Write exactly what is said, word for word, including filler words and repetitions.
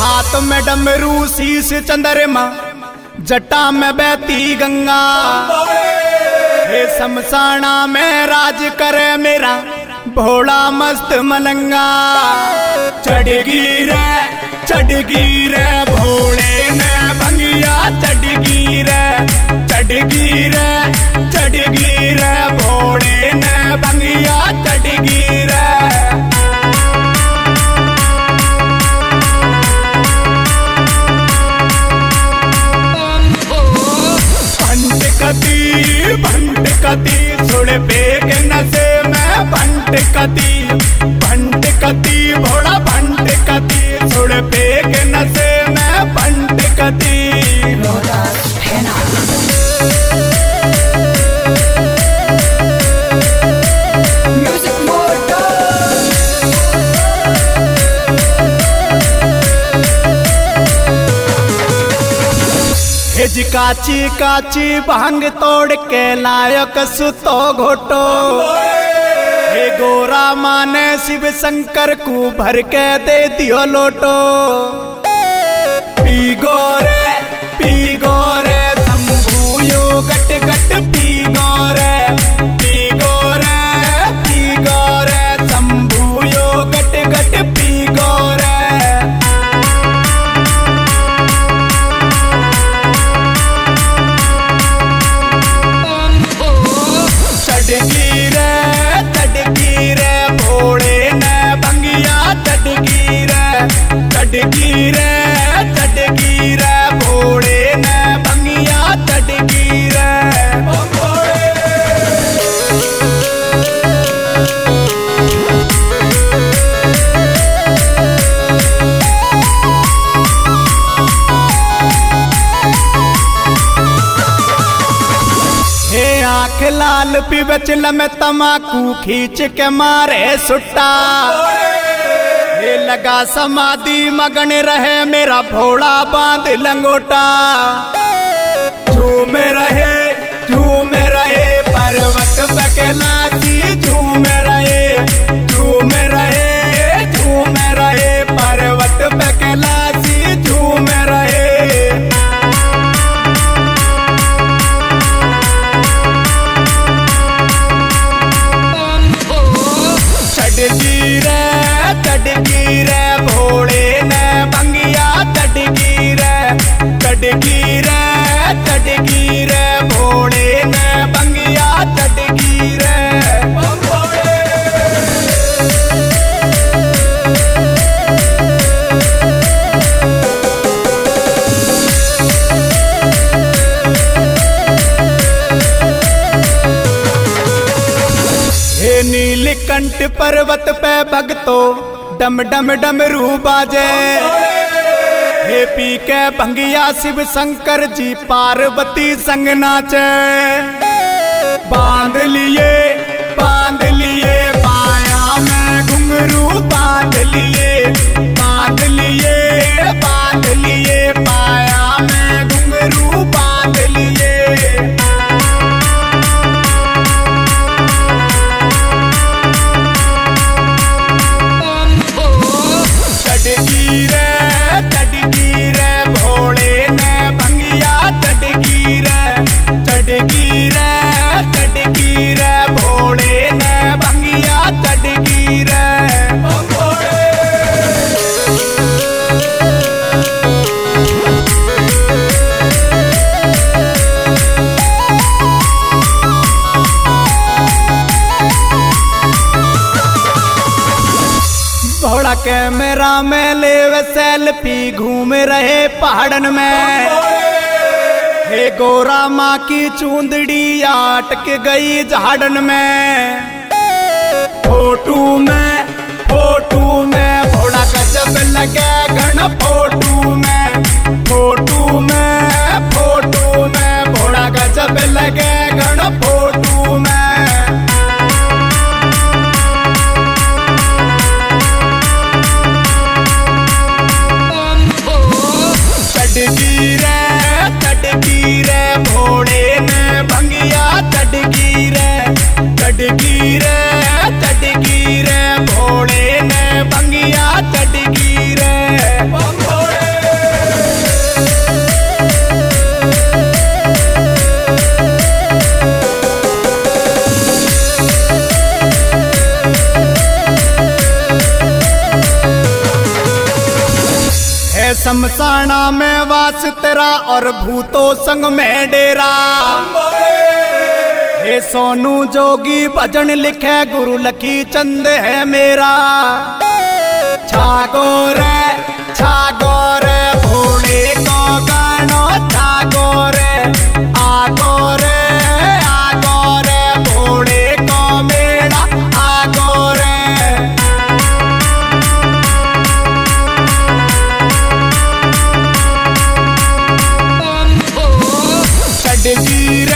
हाथ में डमरू शीश चंद्रमा जटा में बहती गंगा। हे शमशाना में राज करे मेरा भोला मस्त मलंगा। चढ़गी रे चढ़गी रे भोले ने भंगिया चढ़गी रे चढ़गी रे चढ़गी रे भोले ने भंगिया चढ़गी रे। भंट कती भंट कती थोड़े बेग नशे में भंट कती भंट कती भोला भंट कती थोड़े बेग नशे में भंट कती। हिज काची काची भांग तोड़ के लायक सुतो घोटो। हे गोरा माने शिव शंकर को भर के दे दियो लोटो। पी गोरे पी गोरे शंभू यो गट गट पी गोरे पी गोरे पी गोरे शंभू यो गट गट पी गोरे। चढ़गी रे चढ़गी रे भोले ने भंगिया चढ़गी रे चढ़गी रे चढ़गी रे भोले ने भंगिया चढ़गी रे। आँख लाल पिबचल में तमाकू खींच के मारे सुट्टा। ये लगा समाधि मगन रहे मेरा भोला बांध लंगोटा। झूम रहे झूम रहे पर्वत बकलासी झूम रहे झूम रहे झूम रहे पर्वत बकलासी झूम रहे। चढ़गी रे चढ़गी रे भोले ने भंगिया चढ़गी रे चढ़गी रे चढ़गी रे भोले ने भंगिया चढ़गी रे। नीलकंठ पर्वत पे भगतो डम डम डमरू बाजे। हे पी के भंगिया शिव शंकर जी पार्वती संग नाचे। बांध लिए बांध लिए पाया में घुंघरू बांध लिए बांध लिए बांध लिए पाया में घुंघरू बांध लिए। चढ़गी रे चढ़गी रे भोले ने भंगिया चढ़गी रे चढ़गी रे चढ़गी रे भोले ने भंगिया चढ़गी रे। भोला कैमरा में ले सेल्फी घूम रहे पहाड़न में। हे गोरा माँ की चूंदड़ी अटक गई झाड़न में। फोटू में फोटू में भोला गजब लगे घन फोटू में फोटू में फोटू में भोला गजब लगे घन फोटू में। चढ़गी रे चढ़गी रे भोले ने भंगिया चढ़गी रे चढ़गी रे चढ़गी रे भोले ने भंगिया चढ़गी रे। शमशाना में वास तेरा और भूतों संग में डेरा। हे सोनू जोगी भजन लिखे गुरु लकी चंद है मेरा। छागो रे छागो रे भोले को गानो छागो रे आगो रे आगो रे भोले को मेरा आगो रे। षडवीर